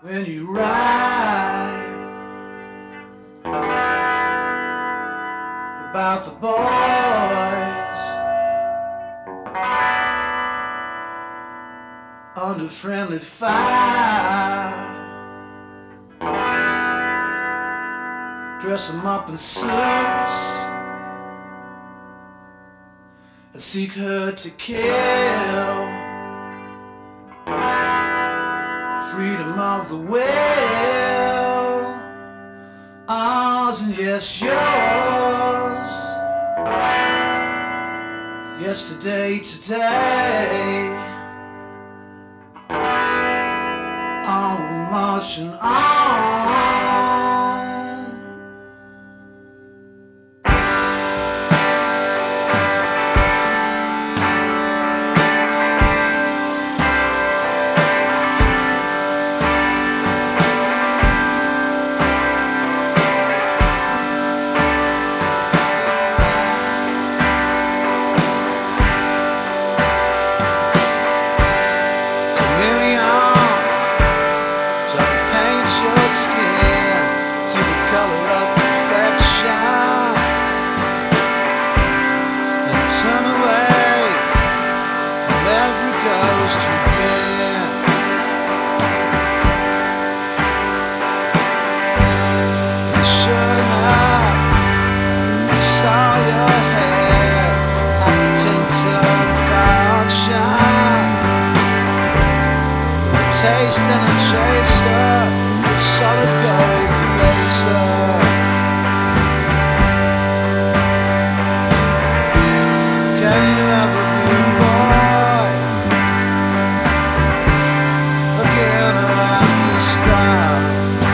when you write about the boys under friendly fire. Dress them up in suits and seek her to kill. Freedom of the will, ours and yes, yours. Yesterday, today, on we're marching on. Taste and a chaser, a solid gold eraser. Can you ever be a boy again around your style?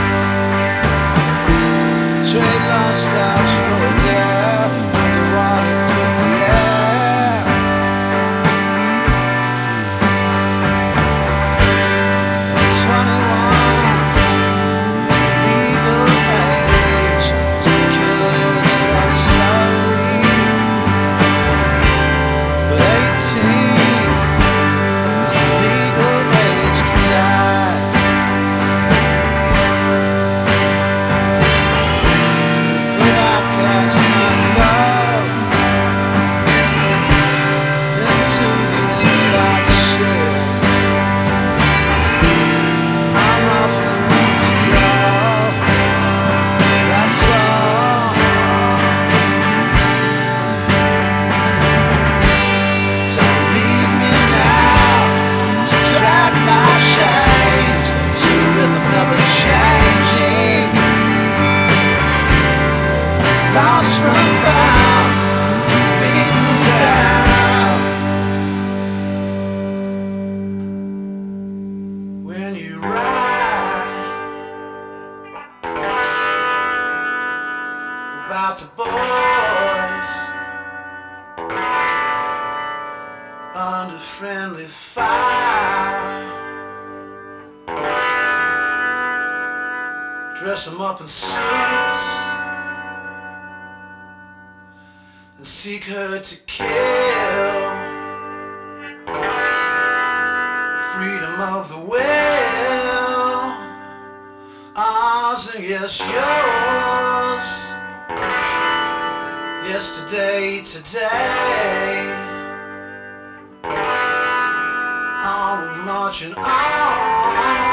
Trade lost stars for a dare, underwater could be air. Lost from found, beaten down. When you write about the boys under friendly fire, dress them up in suits and seek her to kill. Freedom of the will, ours and yes, yours. Yesterday, today, on we're marching on.